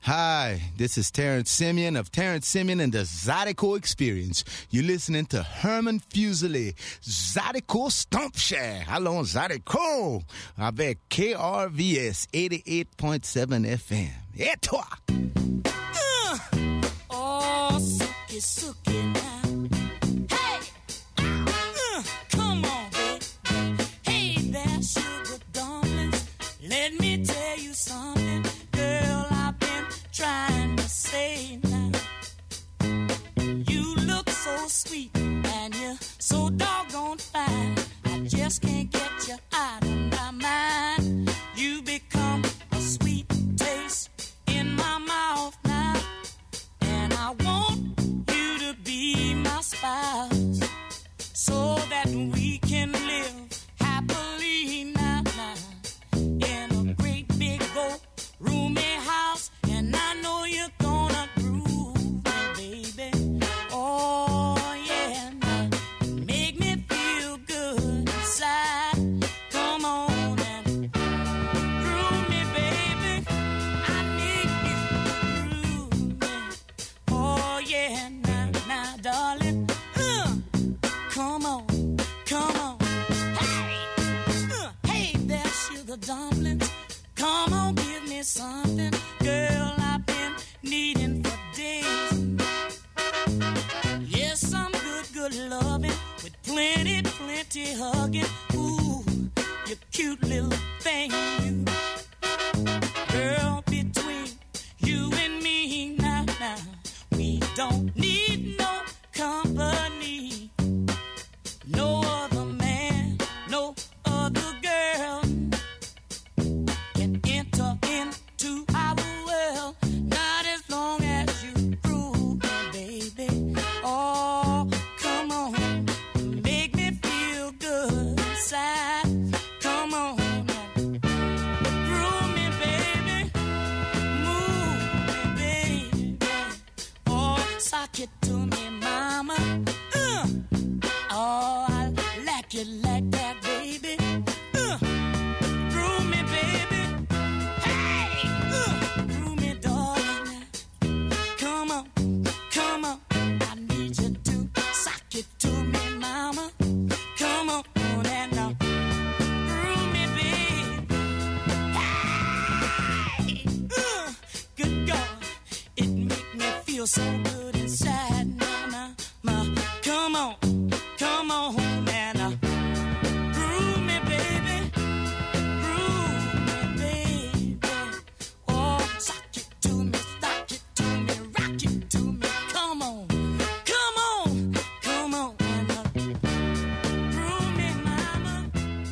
Hi, this is Terrence Simeon of Terrence Simeon and the Zydeco Experience. You're listening to Herman Fuseli, Zydeco Stompshare. Allons Zydeco, avec KRVS 88.7 FM. Et toi? Oh, suki now. Hey! Come on, baby. Hey there, sugar dumplings. Let me tell you something, girl, I've been trying to say now. You look so sweet and you're so doggone fine. I just can't get you out of my mind. You become a sweet taste in my mouth now, and I want you to be my spouse so that we can live happily now, in a great big old roomy house. And I know you're gonna groove me, baby. Oh yeah, now make me feel good inside. Come on and groove me, baby. I need you to groove me. Oh yeah, now, darling. Come on, come on. Hey there, sugar dumplings. Come on, give me something, girl, I've been needing for days. Yes, some good loving with plenty hugging. Ooh, you cute little thing, you. Girl, between you and me now, we don't need no company. No other man, no other girl can enter into our world, not as long as you groove me, baby. Oh, come on, make me feel good inside. Come on, groove me, baby. Move me, baby. Oh, sock it to me, mama. Oh, I like you like that, baby. Groove me, baby. Hey, groove me, darling. Come on, come on. I need you to sock it to me, mama. Come on, and now groove me, baby. Hey, good God, it make me feel so good inside. Come on. Come on, man, groove me, baby, groove me, baby. Oh, sock it to me, rock it to me. Come on, man, groove me, mama.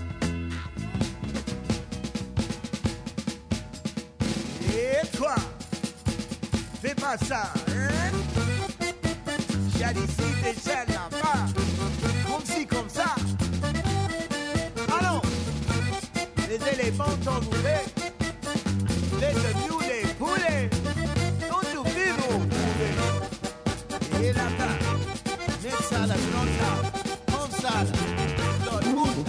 Et toi, fais pas ça, hein? J'ai d'ici déjà là-bas. Comme ci, comme ça. Allons, les éléphants t'en voulaient, les agneaux, les poulets, tout vivre au poulet. Et là-bas, mets ça la grande comme ça, dans le monde.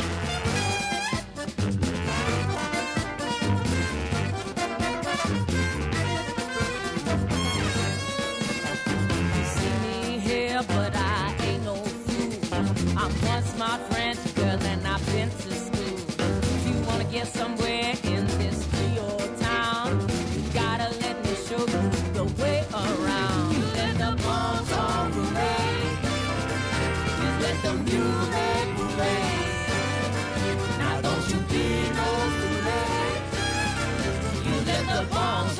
But I ain't no fool. I'm one smart French girl and I've been to school. If you wanna get somewhere in this Creole town, you gotta let me show you the way around. You let the bones all parade. Just let the music parade. Now don't you be no fool. You let the bones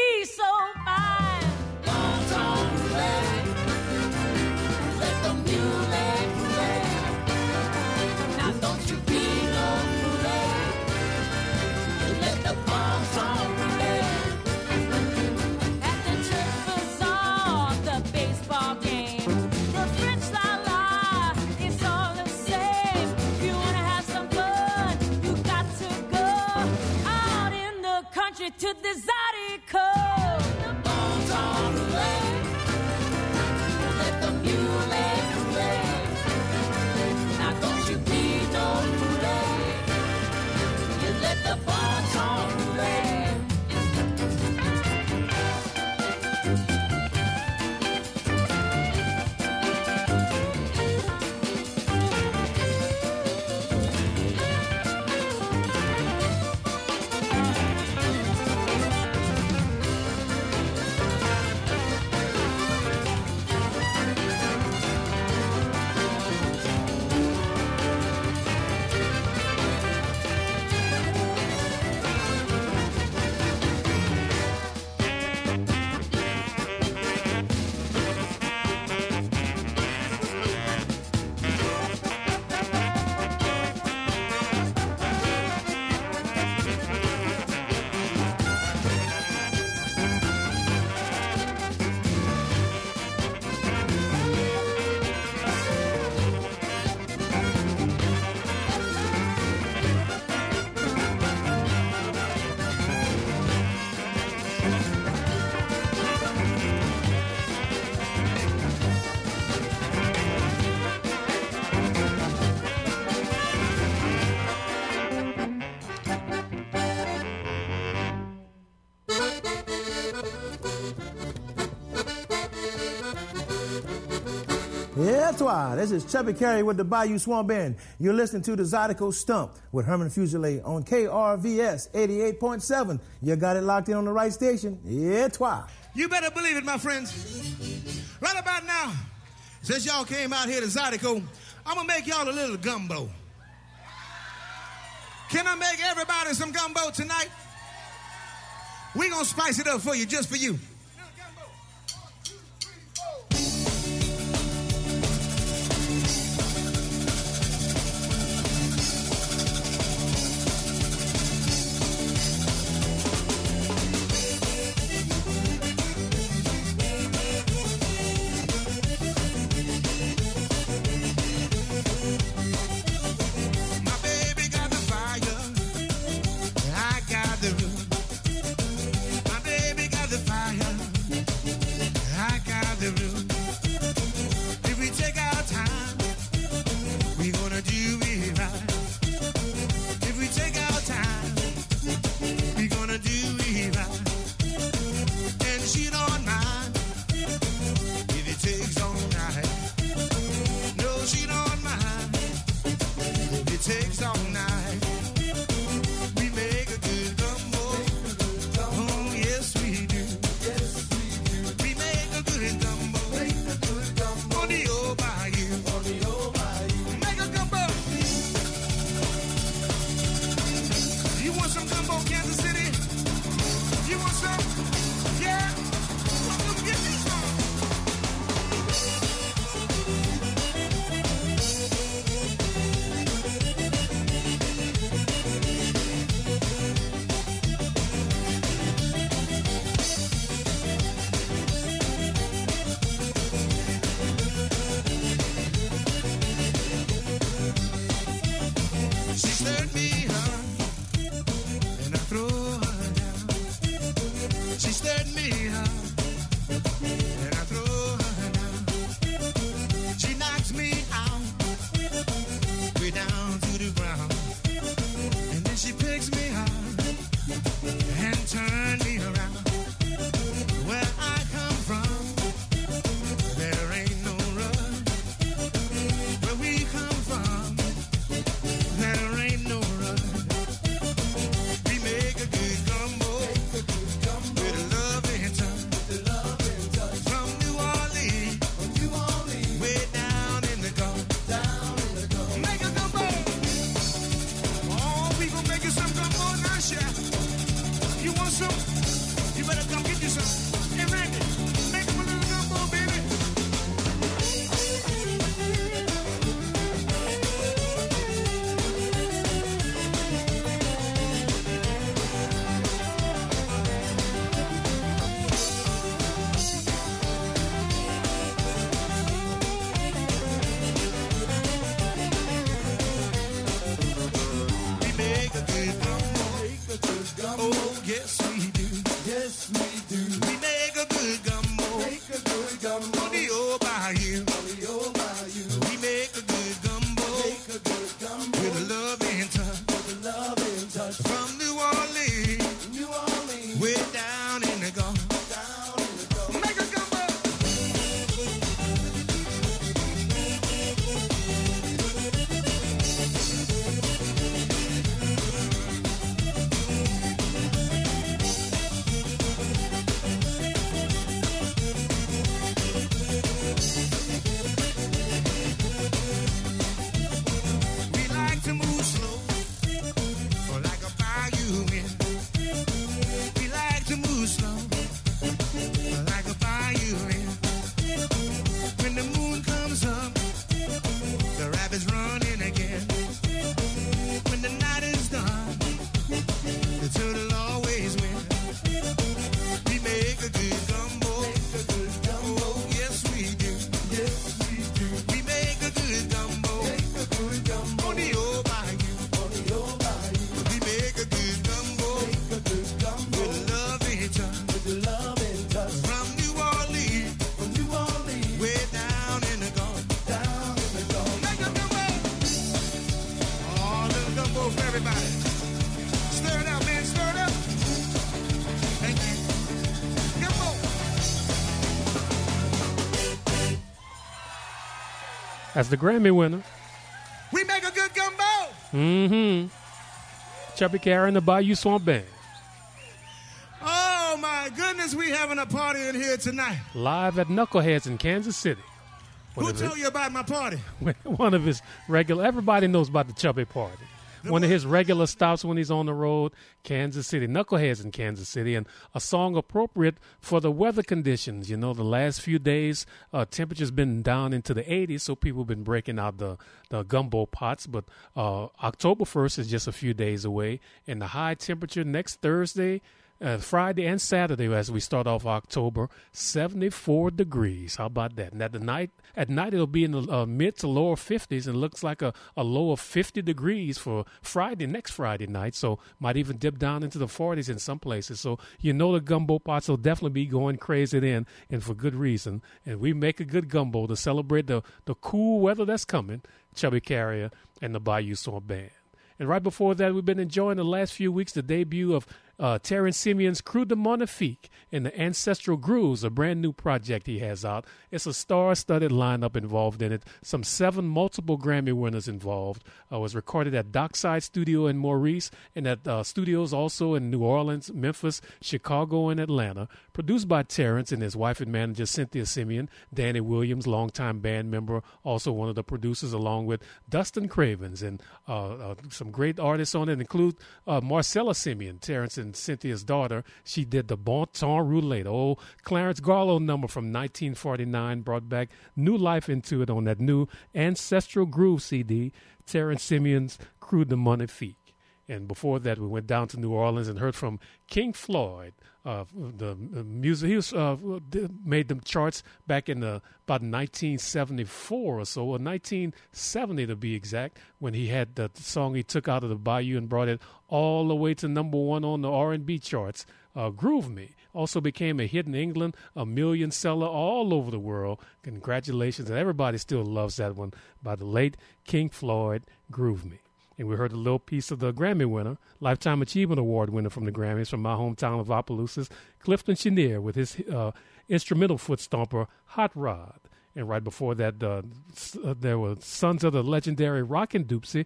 be so fine. Bon-ton roulette, let the mule roulette. Now don't you be no roulette, let the bon-ton roulette. At the church bazaar, the baseball game, the French la-la, it's all the same. If you wanna have some fun, you got to go out in the country to the Zydeco. The bon-ton roulette, let the mule roulette. Now don't you be no roulette, you let the bon-ton roulette. Yeah, toi. This is Chubby Carey with the Bayou Swamp Band. You're listening to the Zydeco Stump with Herman Fuselier on KRVS 88.7. You got it locked in on the right station. Yeah, toi. You better believe it, my friends. Right about now, since y'all came out here to Zydeco, I'm going to make y'all a little gumbo. Can I make everybody some gumbo tonight? We're going to spice it up for you, just for you. you some. Hey, Randy, make him a little gumbo, baby. We make a good gumbo. Oh, yes, we do. Yes, we do. We make a good gumbo. Make a good gumbo. On the old bayou. On the old bayou. We make a good gumbo. Make a good gumbo. With a love and touch. With a love and touch. From New Orleans. New Orleans. Way down in the Gulf. Down in the Gulf. Make a gumbo. We like to move slow, or like a bayou wind. We like to move slow, like a bayou wind. When the moon comes up, the rabbits running again. When the night is done, the turtle always wins. We make a good gumbo. Make a good gumbo. Oh, yes we do. Yes, we do. We make a good gumbo. Make a good gumbo. On the old bayou. On the old bayou. We make a good gumbo. Make a good gumbo. With love and touch. With the love and touch. From New Orleans, From New Orleans. way down in the Gulf. Down in the Gulf. Make a gumbo. Oh, little gumbo for everybody. Stir it up, man, stir it up. Thank you. Gumbo. That's the Grammy winner. We make a good gumbo. Mm-hmm. Chubby Carey and the Bayou Swamp Band. Oh, my goodness, we having a party in here tonight. Live at Knuckleheads in Kansas City. Who told you about my party? One of his regular, everybody knows about the Chubby Party. One of his regular stops when he's on the road, Kansas City. Knuckleheads in Kansas City, and a song appropriate for the weather conditions. You know, the last few days, temperature's been down into the 80s, so people have been breaking out the gumbo pots. But October 1st is just a few days away, and the high temperature next Thursday, Friday and Saturday, as we start off October, 74 degrees. How about that? And at night it'll be in the mid to lower 50s, and it looks like a low of 50 degrees for next Friday night. So might even dip down into the 40s in some places. So you know the gumbo pots will definitely be going crazy then, and for good reason. And we make a good gumbo to celebrate the cool weather that's coming. Chubby Carrier and the Bayou Swamp Band. And right before that, we've been enjoying the last few weeks the debut of Terrence Simeon's Crew de Magnifique and the Ancestral Grooves, a brand new project he has out. It's a star-studded lineup involved in it. Some 7 multiple Grammy winners involved. It was recorded at Dockside Studio in Maurice and at studios also in New Orleans, Memphis, Chicago, and Atlanta. Produced by Terrence and his wife and manager Cynthia Simeon, Danny Williams, longtime band member, also one of the producers, along with Dustin Cravens, and some great artists on it include Marcella Simeon, Terrence and Cynthia's daughter. She did the Bon Temps Roulette, old Clarence Garlow number from 1949, brought back new life into it on that new Ancestral Groove CD, Terrence Simeon's Crew de Magnifique. And before that, we went down to New Orleans and heard from King Floyd. The music, he was, made them charts back in about 1974 or so, or 1970 to be exact, when he had the song he took out of the Bayou and brought it all the way to #1 on the R&B charts. Groove Me also became a hit in England, a million seller all over the world. Congratulations, and everybody still loves that one by the late King Floyd, Groove Me. And we heard a little piece of the Grammy winner, Lifetime Achievement Award winner from the Grammys from my hometown of Opelousas, Clifton Chenier, with his instrumental foot stomper, Hot Rod. And right before that, there were sons of the legendary Rockin' Doopsie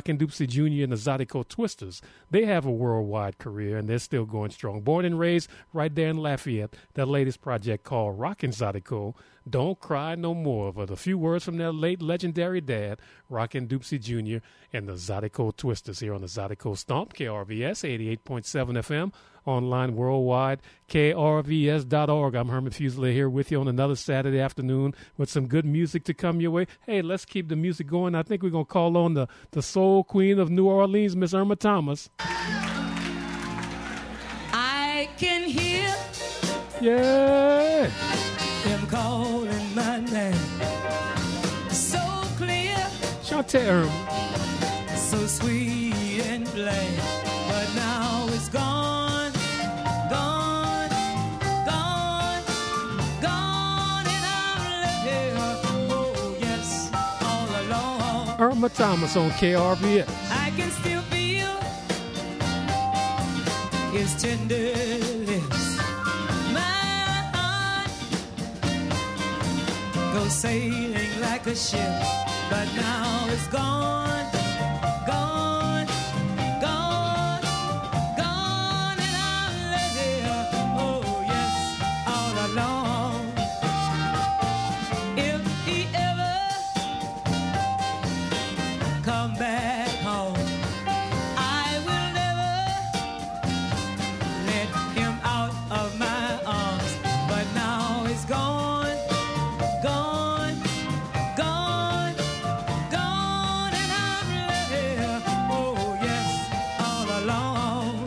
Jr. and the Zydeco Twisters. They have a worldwide career, and they're still going strong. Born and raised right there in Lafayette, their latest project called Rockin' Zydeco, Don't Cry No More. But a few words from their late legendary dad, Rockin' Doopsie Jr. and the Zydeco Twisters here on the Zydeco Stomp, KRVS 88.7 FM, online worldwide, krvs.org. I'm Herman Fuselier here with you on another Saturday afternoon with some good music to come your way. Hey, let's keep the music going. I think we're going to call on the soul queen of New Orleans, Miss Irma Thomas. I can hear him calling my name so clear, Shantae Irma, so sweet and plain, but now it's gone, gone, gone, gone, and I'm left here, oh yes, all alone. Irma Thomas on KRVS. I can still feel his tender lips. My heart goes sailing like a ship, but now it's gone, gone, gone, gone, and I'm left here, oh yes, all alone. If he ever come back home, I will never let him out of my arms, but now it's gone, gone, gone, gone, and I'm left here, oh yes, all alone.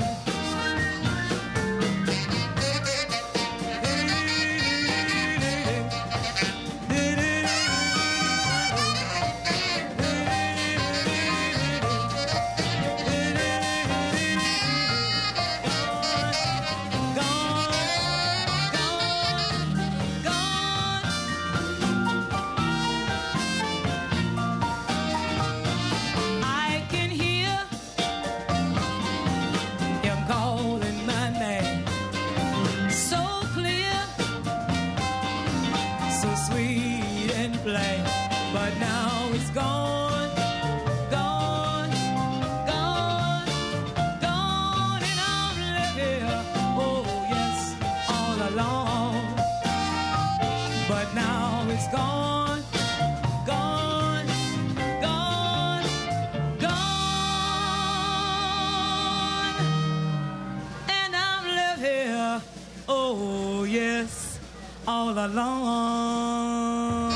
I can hear him calling my name so clear, so sweet and plain, but now it's gone, gone, gone, gone, and I'm left here, oh yes, all alone, but now it's gone, gone, gone, gone, and I'm left here, oh yes, all alone.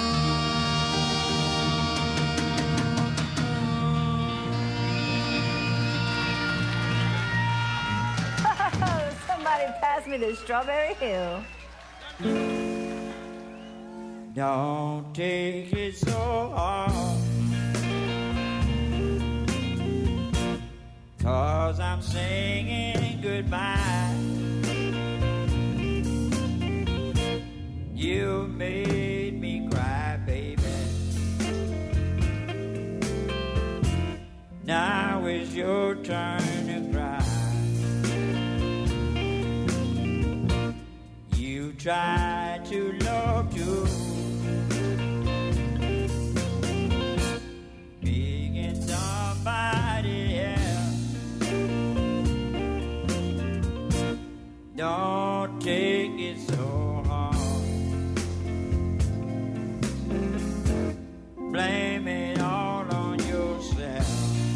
Somebody pass me the Strawberry Hill. Don't take it so hard, 'cause I'm singing goodbye. You made me cry, baby. Now is your turn to cry. You try to love too, being somebody else. Don't take it so hard. Blame it all on yourself.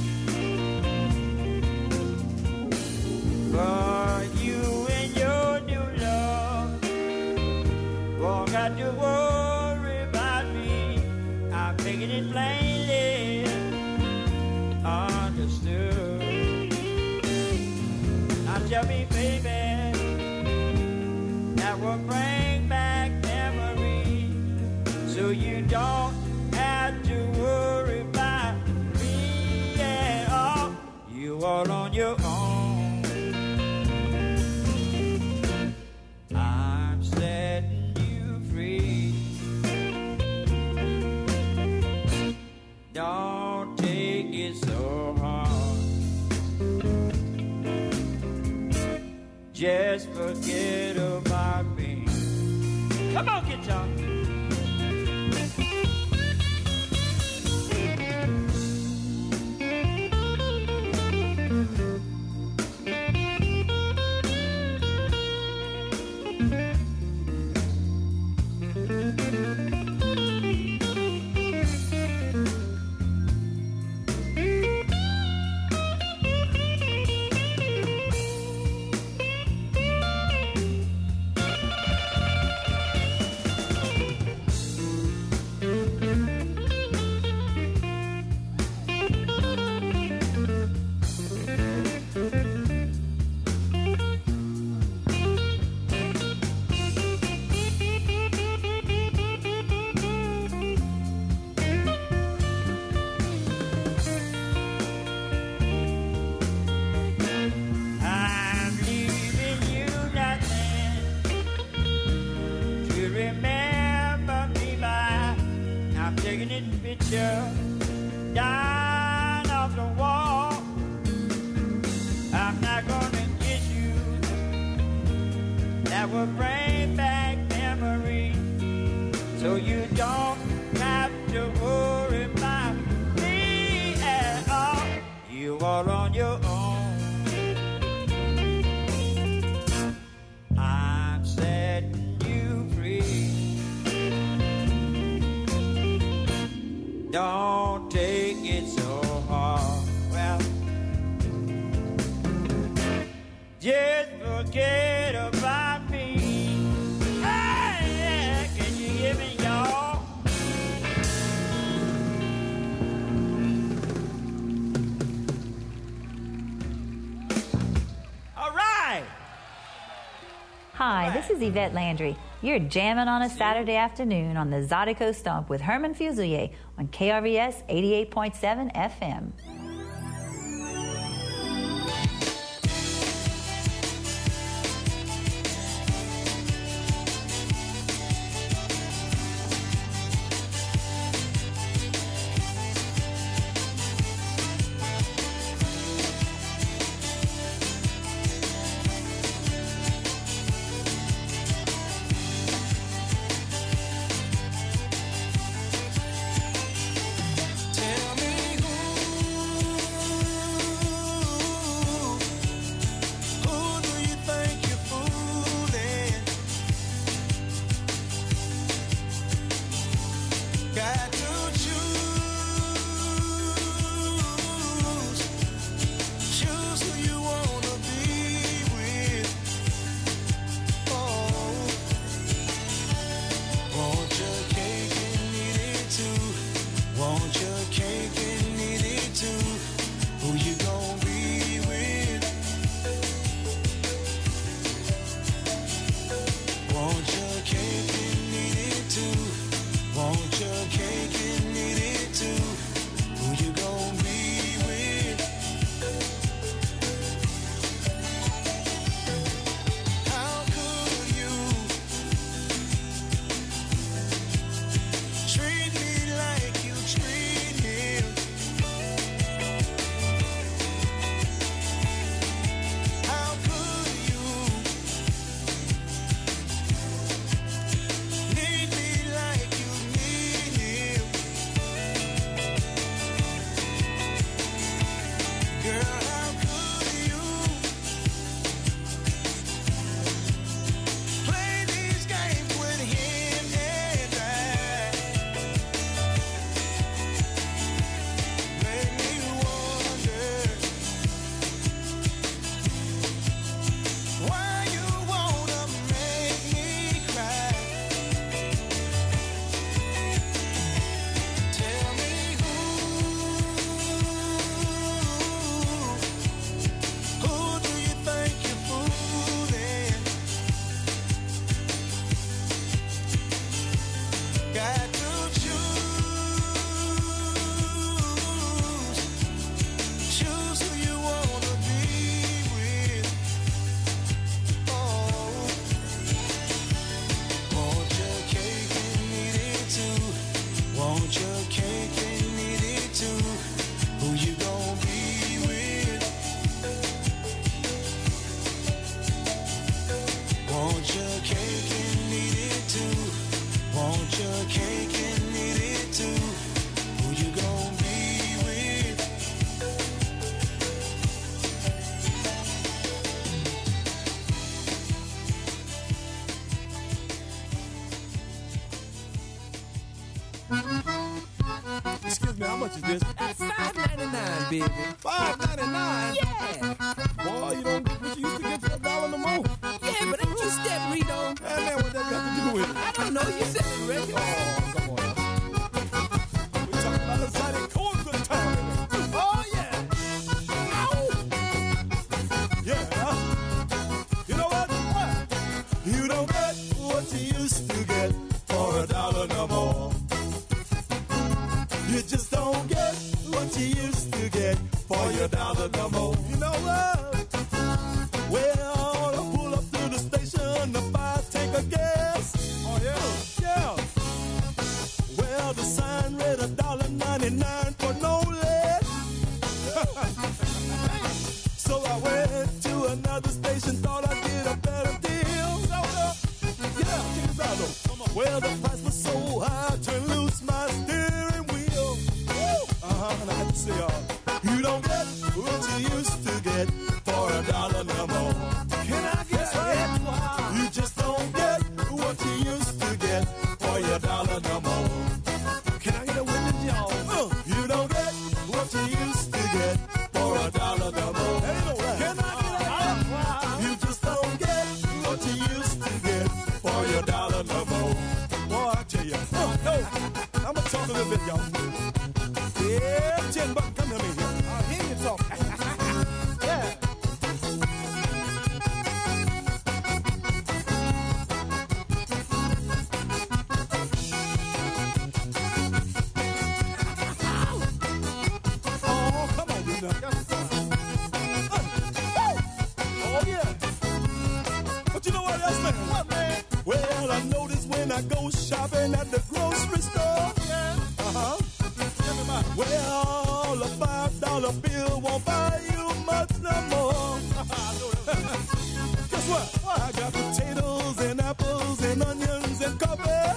But you and your new love won't got to worry about me. I'm making it plainly understood. Now tell me, baby, that will bring back memories, so you don't have to worry about me at all. You all on your own. I'm setting you free. Don't take it so hard. Just forget about me. Come on, guitar. remember me by. I'm taking this picture down off the wall. I'm not gonna get you that will bring back memories, so you don't have to worry about me at all. You are on your own. I'm setting you free. Don't take it so hard. Well, just forget about me. Hey, can you hear me, y'all? All right. Hi, this is Yvette Landry. You're jamming on a Saturday afternoon on the Zydeco Stump with Herman Fusilier on KRVS 88.7 FM. Tell me Excuse me, how much is this? That's $5.99, baby. $5.99? Yeah. Boy, you don't get what you used to get for $1 no more. Yeah, but ain't you step Rito? Hey, man, what that got to do with it? I don't know. You said the record. Oh, come on now. We talking about a Zydeco good time. Oh, yeah. Ow. Yeah. You know what? You don't get what you used to get for $1 no more. You just don't get what you used to get for your $1 no more. You know what? Well, I pull up to the station if I take a guess. Oh, yeah. Well, the price was so high, turn loose my steering wheel. And I had to say, you don't get what you used to get for $1 no more. Can I get that? You just don't get what you used to get for your $1 no more. Can I get a witness, y'all? You don't get what you used to get for $1 no more. Can I get that? You just don't get what you used to get for your $1 no more. Boy, I tell you, no, I'm gonna talk a little bit, y'all. Yeah, $10, come to me here. I'll hear you talk. Yeah. Oh, come on, you know. Oh, yeah. But you know what else, man? What, man? Well, I notice when I go shopping at the grocery store. Yeah. Uh-huh. Well, a $5 bill won't buy you much no more. Guess what? I got potatoes and apples and onions and coffee.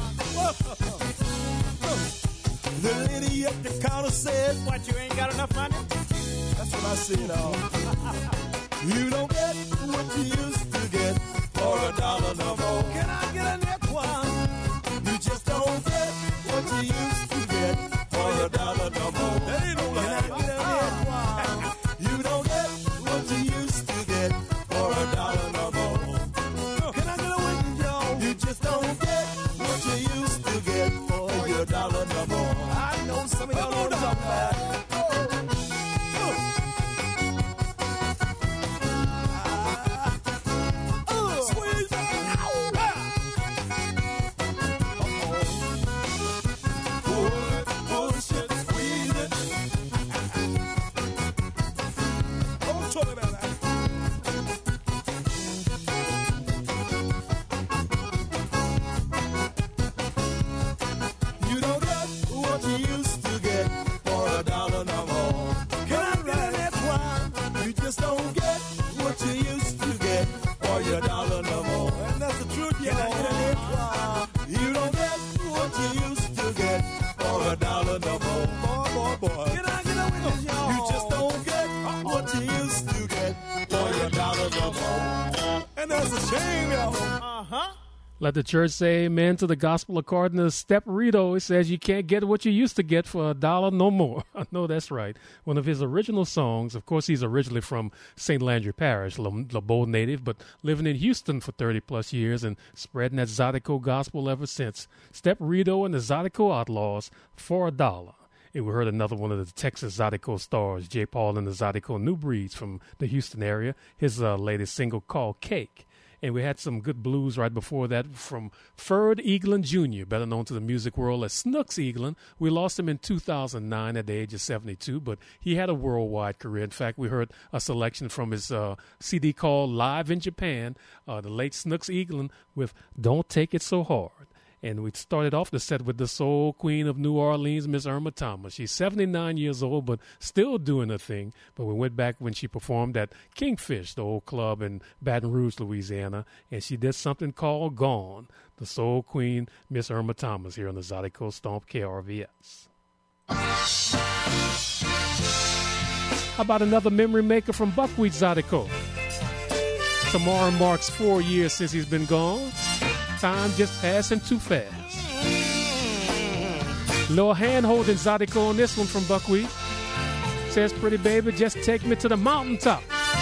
The lady at the counter said, "What, you ain't got enough money?" That's what I said. You don't get what you used to get for $1 no more. Can I get a neck one? You just don't get what you used to get for $1 no more. That ain't no lie. Can I get a neck one? You don't get what you used to get for $1 no more. Can I get a witness, y'all? You just don't get what you used to get for your $1 no more. I know some of y'all know what I'm talking about. Squeeze it. Push it, squeeze it. Oh, talk about that. You don't get what you used to get for $1 no more. Can I get that one? You just don't get what you used to get for your $1 no more. And that's the truth, yeah. Can I get that one? You don't get what you used to get for $1 no more. Boy. Can I get a witness, y'all? You just don't get what you used to get for your $1 no more. And that's a shame, y'all. Uh-huh. Let the church say amen to the gospel according to Step Rito. It says you can't get what you used to get for $1 no more. I know that's right. One of his original songs, of course, he's originally from St. Landry Parish, LeBeau native, but living in Houston for 30-plus years and spreading that Zydeco gospel ever since. Step Rito and the Zydeco Outlaws for $1. And we heard another one of the Texas Zydeco stars, J. Paul and the Zydeco New Breeds from the Houston area, his latest single called Cake. And we had some good blues right before that from Ferd Eaglin Jr., better known to the music world as Snooks Eaglin. We lost him in 2009 at the age of 72, but he had a worldwide career. In fact, we heard a selection from his CD called Live in Japan, the late Snooks Eaglin with Don't Take It So Hard. And we started off the set with the soul queen of New Orleans, Miss Irma Thomas. She's 79 years old, but still doing her thing. But we went back when she performed at Kingfish, the old club in Baton Rouge, Louisiana, and she did something called Gone. The soul queen, Miss Irma Thomas, here on the Zydeco Stomp KRVS. How about another memory maker from Buckwheat Zydeco? Tomorrow marks 4 years since he's been gone. Time just passing too fast. Little hand-holding Zydeco on this one from Buckwheat. Says, pretty baby, just take me to the mountaintop.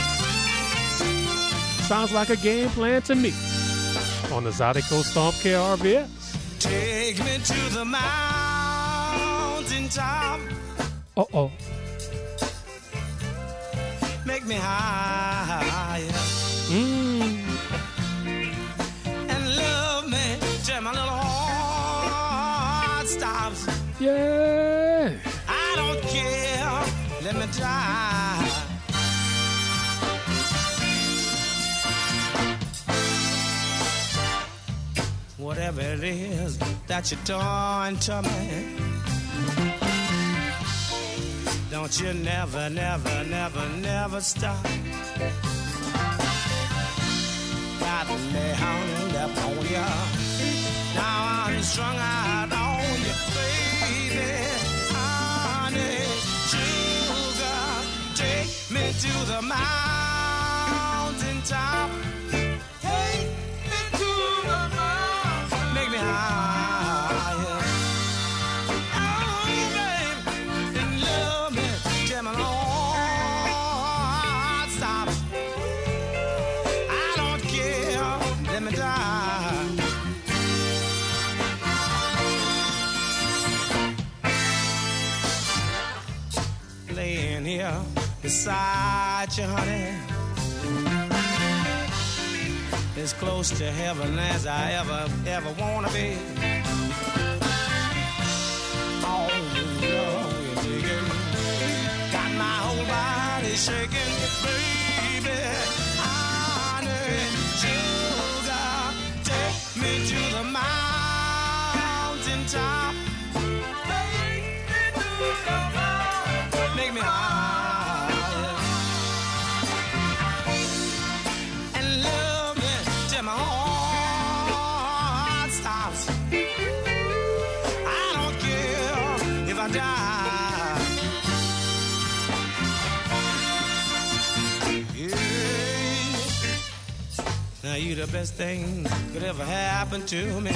Sounds like a game plan to me. On the Zydeco Stomp KRVS. Take me to the mountaintop. Uh-oh. Make me higher. And love me till my little heart stops. Yeah. I don't care. Let me try. Whatever it is that you're doing to me, don't you never, never, never, never stop. Got me hung up on ya. Now strung out on you, baby. Honey, sugar, take me to the mountain top. Take me to the mountain. Make me higher. Oh, baby, and love me till my heart stops. I don't care, let me die. Laying here beside you, honey, as close to heaven as I ever wanna be. Oh, love you digging, got my whole body shaking, baby. Honey, sugar, take me to the mountain top. Make me higher and love me till my heart stops. I don't care if I die. Yeah. Now you the best thing could ever happen to me.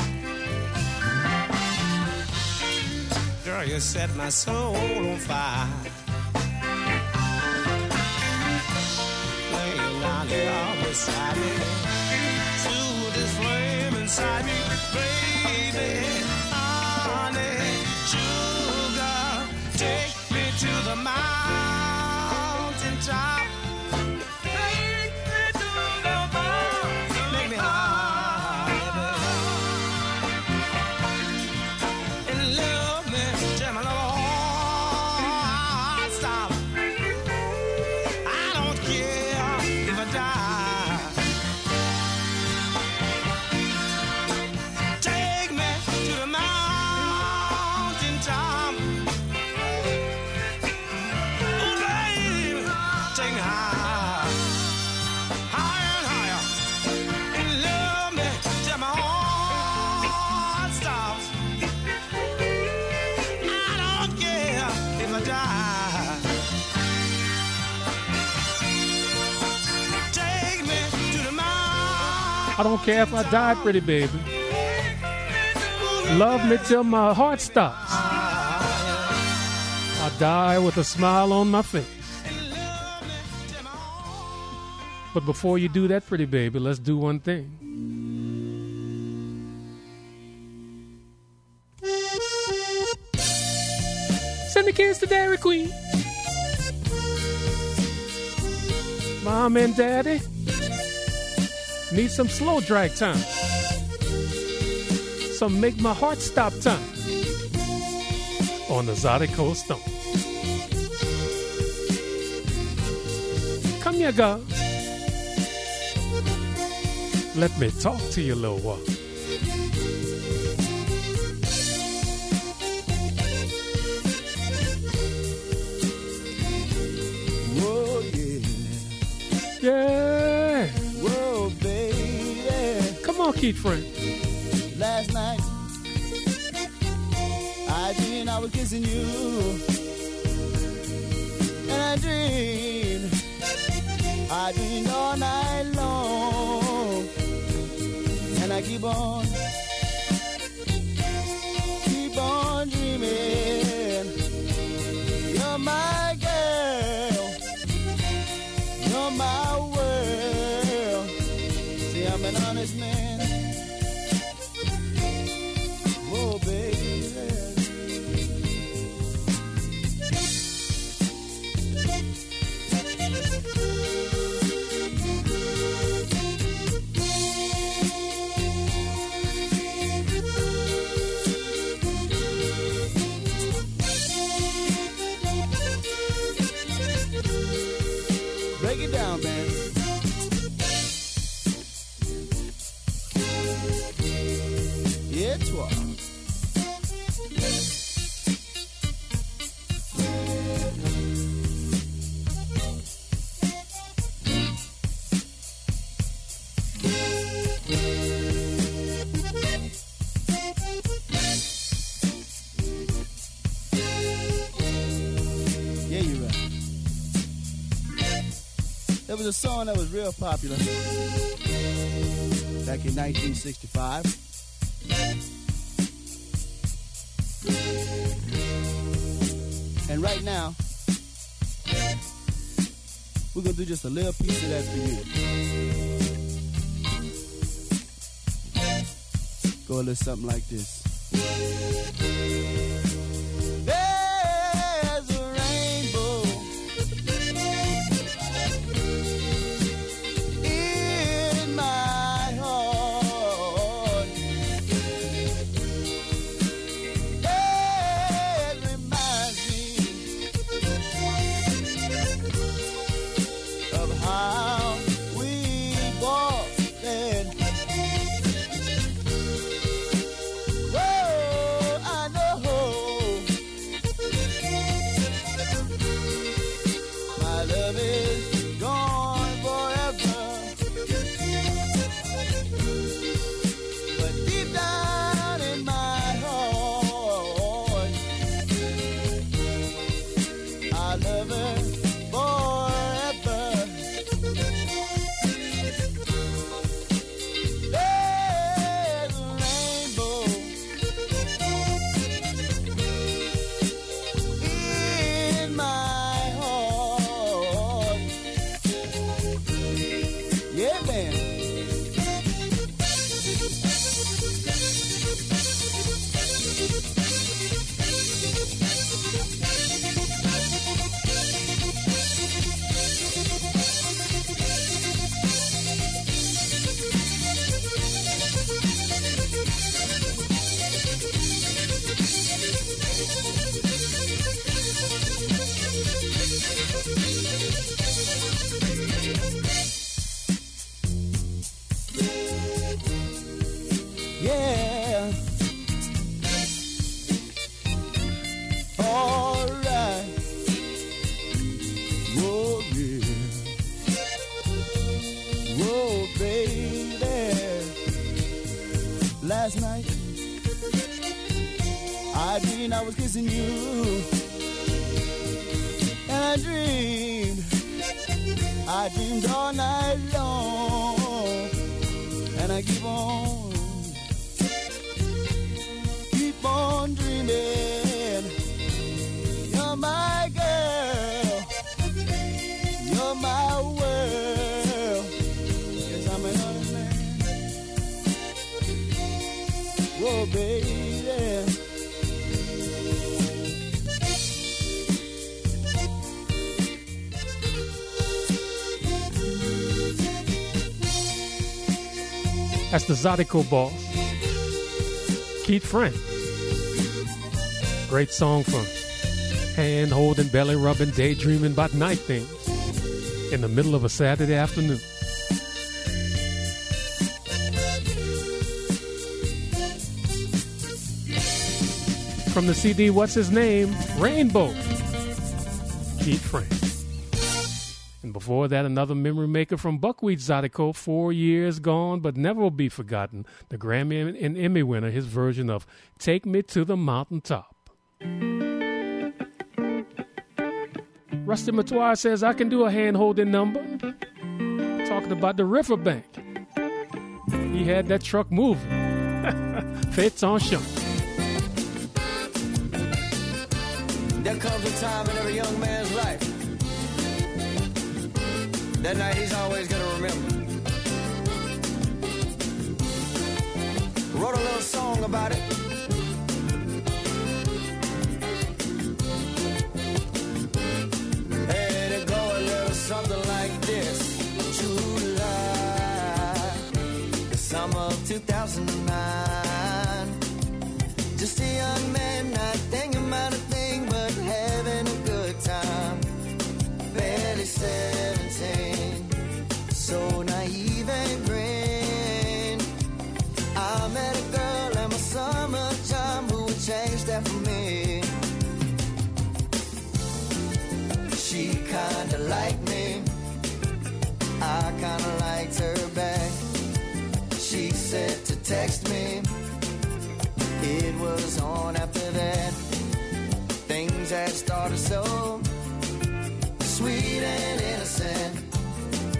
Girl, you set my soul on fire. Beside me, to this flame inside me, baby. Honey, sugar, take me to the mountain top. Take me to the mountain. Make me high, and love me till my heart stops. I don't care if I die. I don't care if I die, pretty baby. Love me till my heart stops. I die with a smile on my face. But before you do that, pretty baby, let's do one thing. Send the kids to Dairy Queen. Mom and Daddy need some slow drag time. Some make my heart stop time. On the Zydeco Stomp. Come here, girl. Let me talk to you a little while. Whoa, yeah. Yeah. Whoa, baby. Come on, Keith Frank. Last night, I dreamed I was kissing you. And I dreamed all night long. And I keep on dreaming. You're my girl. You're my world. See, I'm an honest man. Whoa, baby. Break it down, man. Yeah, toi. was a song that was real popular back in 1965. And right now, we're going to do just a little piece of that for you. Go a little something like this. There's a rainbow in my heart. It reminds me of how we walked and yeah. All right. Whoa, yeah. Whoa, baby. Last night, I dreamed I was kissing you. And I dreamed all night long. And I keep on dreaming. You're my girl, you're my world. Yes, I'm an honest man. Whoa, baby. That's the Zydeco boss, Keith Frank. Great song for hand holding, belly rubbing, daydreaming about night things in the middle of a Saturday afternoon. From the CD, What's His Name? Rainbow, Keith Frank. And before that, another memory maker from Buckwheat Zydeco, 4 years gone, but never will be forgotten. The Grammy and Emmy winner, his version of Take Me to the Mountaintop. Rusty Matoir says, I can do a hand-holding number. Talking about the riverbank. He had that truck moving. Faites en chant. There comes a time in every young man's life. That night he's always gonna remember. Wrote a little song about it. And it go a little something like this. July, the summer of 2009. Just a young man not thinking about a thing but having a good time. Barely 17, so naive and green. I met a girl in my summertime who would change that for me. She kinda liked me, I kinda liked her back. She said to text me, it was on after that. Things had started so sweet and innocent.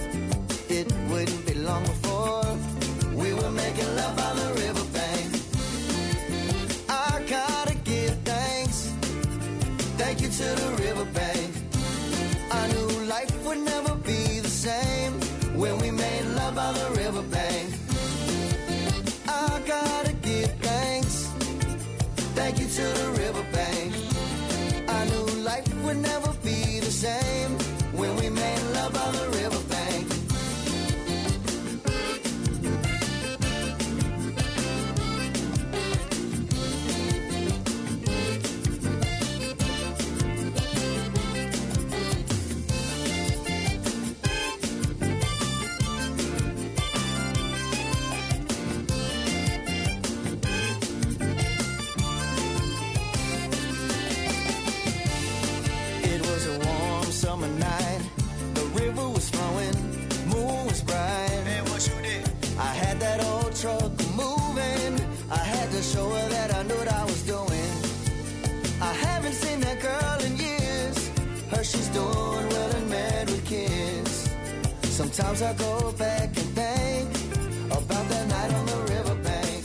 Sometimes I go back and think about that night on the riverbank.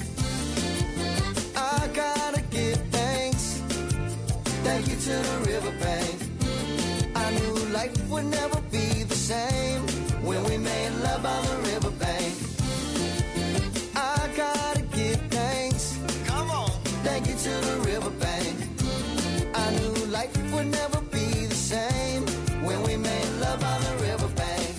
I gotta give thanks, thank you to the riverbank. I knew life would never be the same when we made love on the riverbank. I gotta give thanks, come on, thank you to the riverbank. I knew life would never be the same when we made love on the riverbank.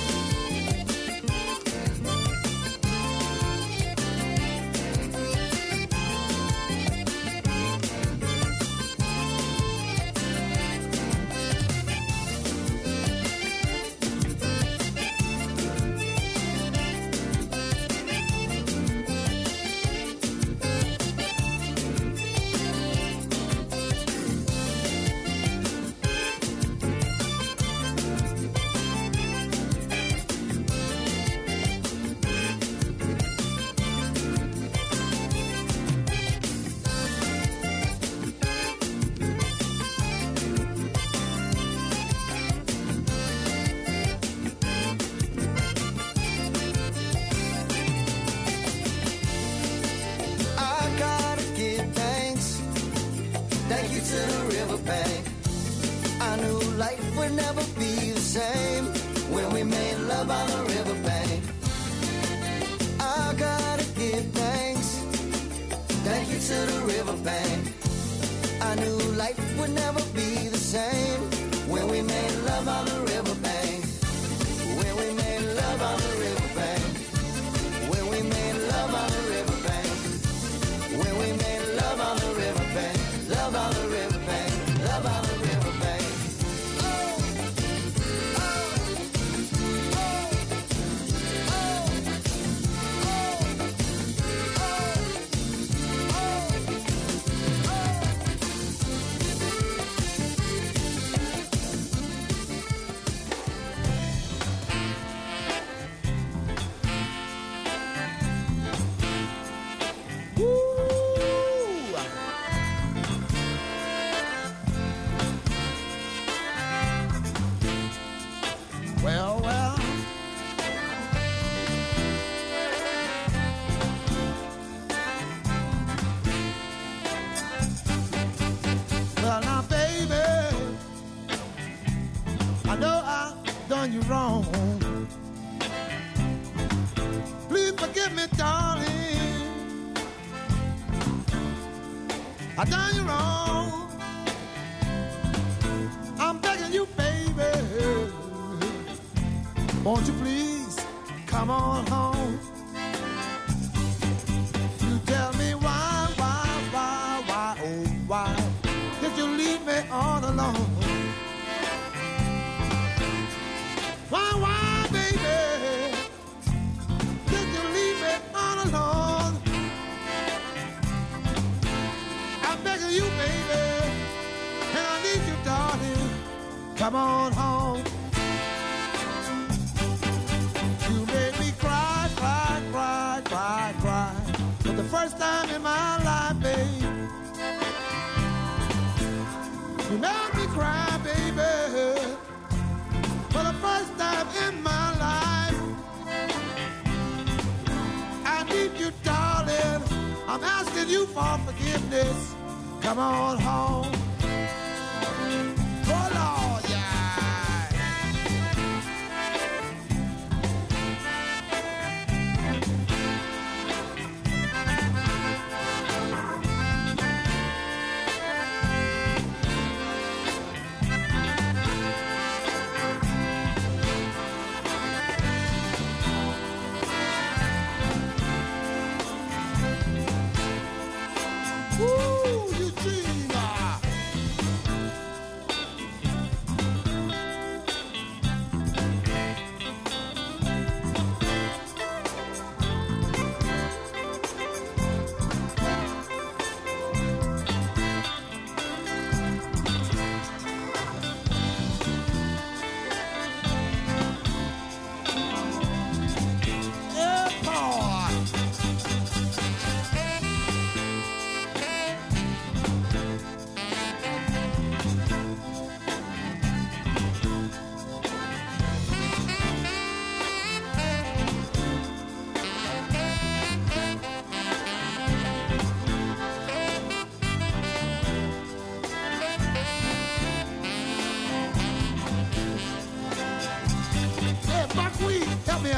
Come on home. You made me cry, cry, cry, cry, cry. For the first time in my life, babe. You made me cry, baby. For the first time in my life. I need you, darling. I'm asking you for forgiveness. Come on home. Oh, Lord, yeah. Woo, Eugenia.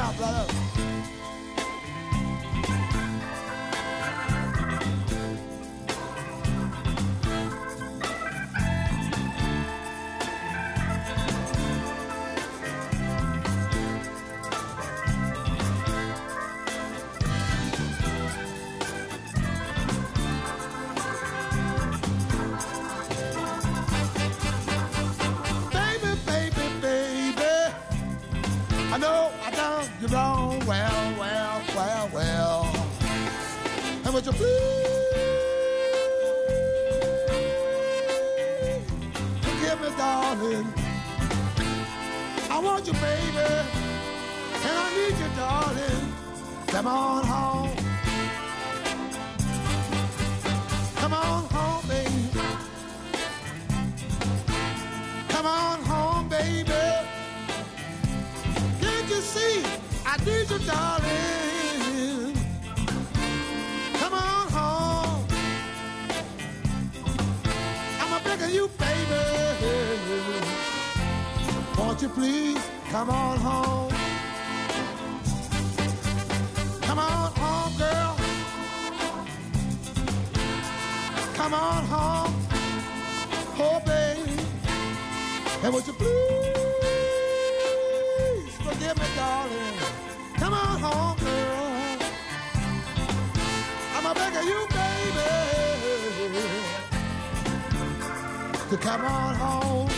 now, brother. Wrong, well. And would you please forgive me, darling? I want you, baby, and I need you, darling. Come on home. Come on home, baby. Come on home, baby. Can't you see? I need you, darling. Come on home. I'm a begging you, baby. Won't you please come on home? Come on home, girl. Come on home. Oh, baby. And would you please forgive me, darling? Come on home, girl. I'm a begging you, baby, to come on home.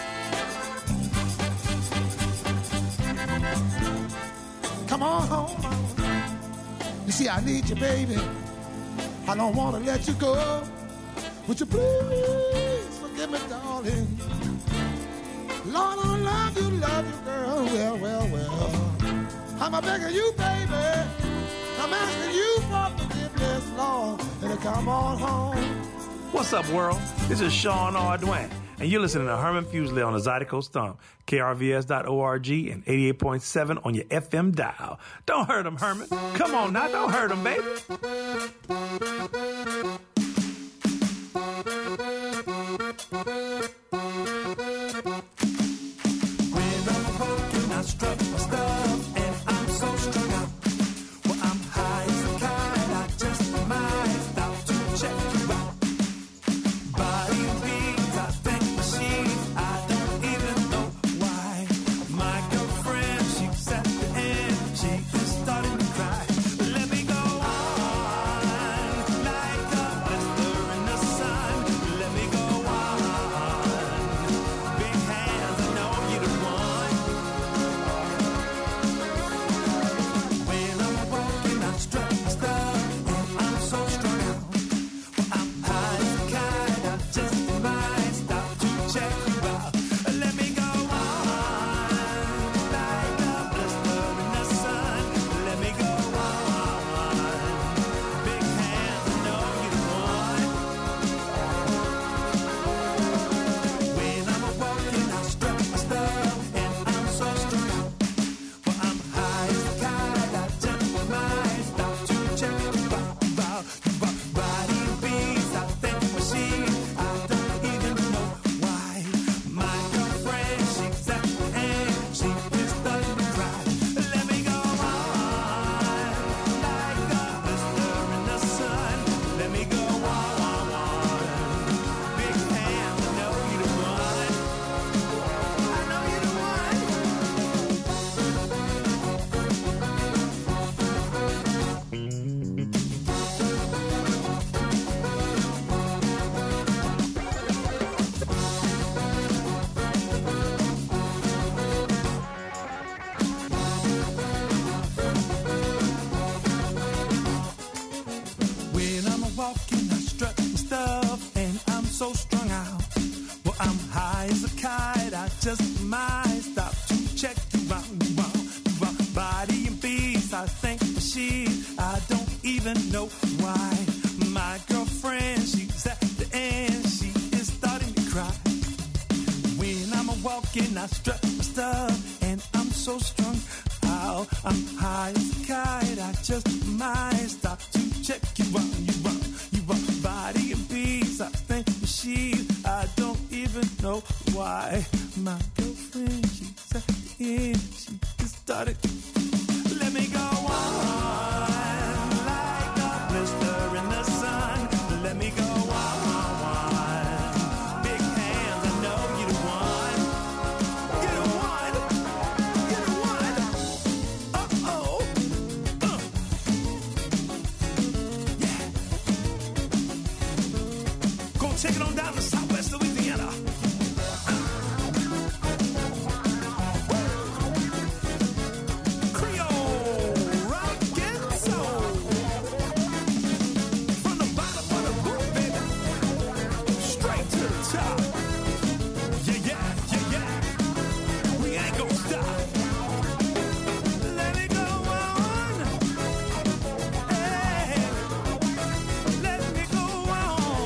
Come on home, mama. You see, I need you, baby. I don't want to let you go. Would you please forgive me, darling? Lord, I love you, girl. Well. I'm a begging you, baby. I'm asking you for forgiveness, Lord, and to come on home. What's up, world? This is Sean Ardwin, and you're listening to Herman Fuseli on the Zydeco Stomp, KRVS.org and 88.7 on your FM dial. Don't hurt him, Herman. Come on now, don't hurt him, baby. When I'm broken, I struck my stuff, and I'm so strung out. Well, I'm high as a kite, I just might stop to check you out. Body beats, I think machines, I don't even know why. My girlfriend, she's at the end, she is starting to cry. Let me go on, like a blister in the sun. Let me go on, big hands, I know you're the one. When I'm walking, I strut my stuff, and I'm so strung out. Well, I'm high as a kite, I just might stop to check you out. Let me go on, like a blister in the sun. Let me go on, big hands, I know you're the one. When I'm walking, I strut my stuff, and I'm so strung out. Well, I'm high as a kite, I just might stop to check you out. Body beats, I think machine, I don't even know why. My girlfriend, she's at the end, she is starting to cry. Let me go on, like a blister in the sun. Let me go on, big hands, I know you're the one. I know you're the one. When I'm walking, I strut my stuff, and I'm so strung out. Well, I'm high as a kite, I just might stop to check you out. Body and beats, I think she, I don't even know why. My girlfriend, she's at the end, she is starting to cry. When I'm walking, I strut my stuff, and I'm so strung out. I'm high as a kite, I just might stop to check you out. You rock body and beats, I think she, I don't even know why. My girlfriend, she's at the end, she just started. Take it on down to Southwest Louisiana. Creole rock and soul. From the bottom of the book, baby, straight to the top. Yeah, yeah, yeah, yeah. We ain't gonna stop. Let me go on. Hey, let me go on.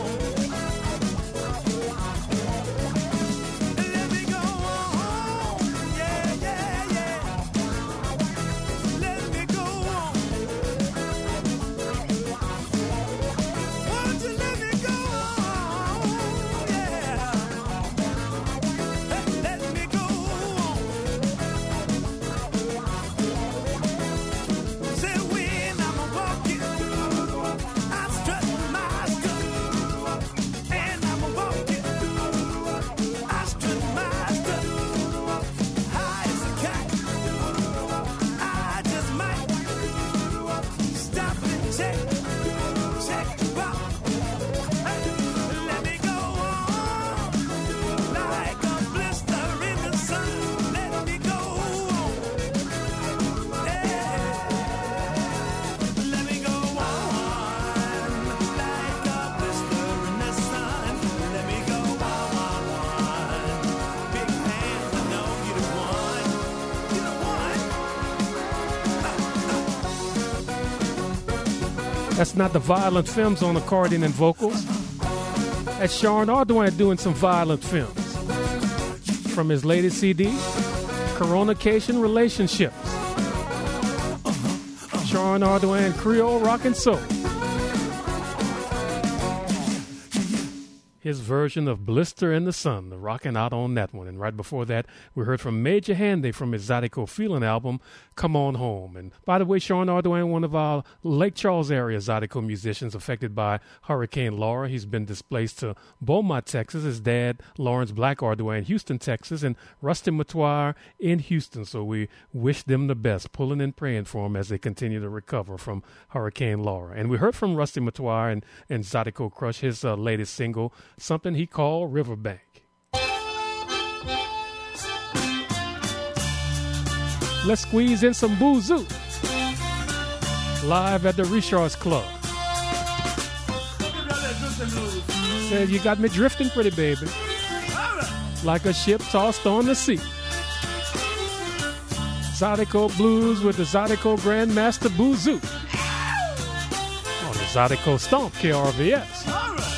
Let me go on. Yeah, yeah, yeah. Let me go on. Won't you let me go on? Yeah. Let me go on. Say when I'm walking, I strut my stuff, and I'm walking, I strut my stuff, high as a cat. I just might stop and check you out. Let me go on like a blister in the sun. Let me go on. Let me go on like a blister in the sun. Let me go on. Big man, I know you're the one. You're the one. That's not the Violent Femmes on accordion and vocals. That's Sean Ardoin doing some Violent Femmes from his latest CD, Coronation Relationships. Sean Ardoin, Creole Rock and Soul. His version of Blister in the Sun, the rocking out on that one. And right before that, we heard from Major Handy from his Zydeco Feeling album, Come On Home. And by the way, Sean Ardoin, one of our Lake Charles area Zydeco musicians affected by Hurricane Laura. He's been displaced to Beaumont, Texas. His dad, Lawrence Black Ardoin, Houston, Texas, and Rusty Matoir in Houston. So we wish them the best, pulling and praying for them as they continue to recover from Hurricane Laura. And we heard from Rusty Matoir and Zydeco Crush, his latest single, something he called Riverbank. Let's squeeze in some boozoo. Live at the Richards Club. Said you got me drifting pretty, baby. Like a ship tossed on the sea. Zydeco Blues with the Zydeco Grandmaster Boozoo. On the Zydeco Stomp, KRVS.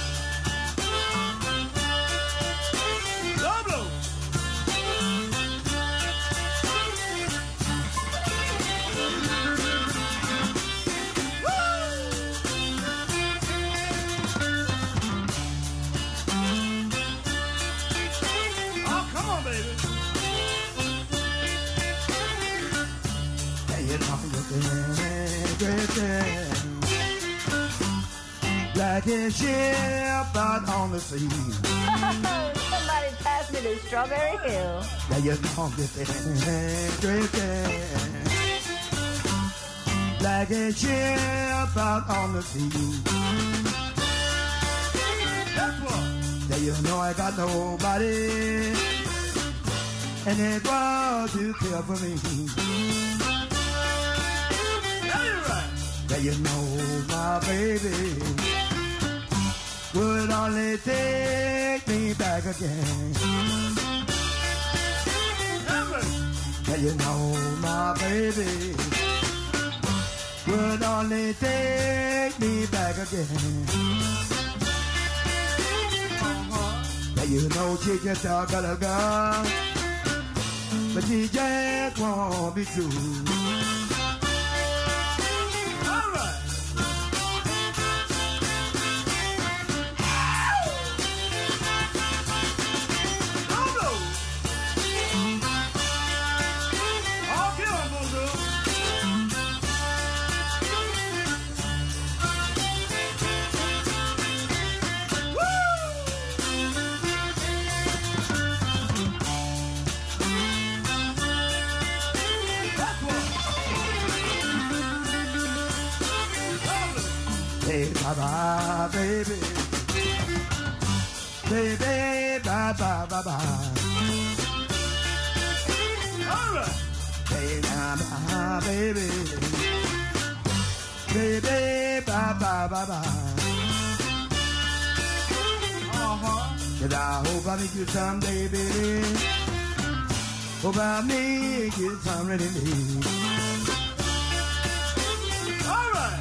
Like a ship out on the sea. Somebody pass me the Strawberry Hill. Yeah, you know drifting. Like a ship out on the sea. Yeah, you know I got nobody, and it was to care for me. Yeah, you know my baby would only take me back again. Yeah, you know my baby would only take me back again. Yeah, you know she just got a gun, but she just won't be true. Hey, bye-bye, baby. baby, bye, bye, bye, bye. All right. Hey, bye, bye, baby. Baby, bye, bye, bye, bye. And I hope I make you someday, baby. Hope I make you some ready, baby. All right.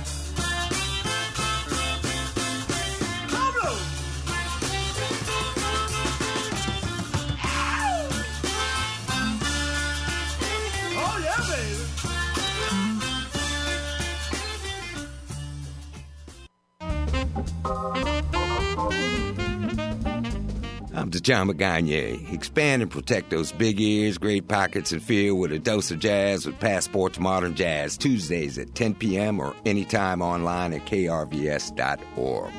Pablo. Oh, yeah, baby. I'm John Gagne. Expand and protect those big ears, great pockets, and feel with a dose of jazz with Passport to Modern Jazz, Tuesdays at 10 p.m. or anytime online at krvs.org.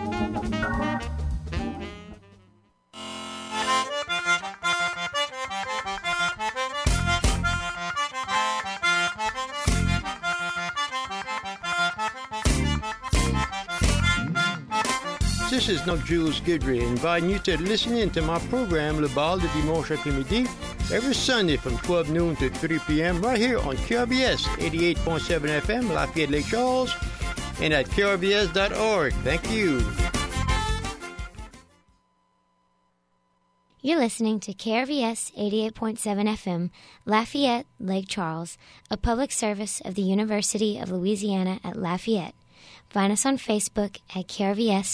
This is Noc Jules Guidry, inviting you to listen in to my program Le Bal de Dimanche après-midi every Sunday from 12 noon to 3 p.m. right here on KRVS 88.7 FM, Lafayette Lake Charles, and at krvs.org. Thank you. You're listening to KRVS 88.7 FM, Lafayette Lake Charles, a public service of the University of Louisiana at Lafayette. Find us on Facebook at KRVS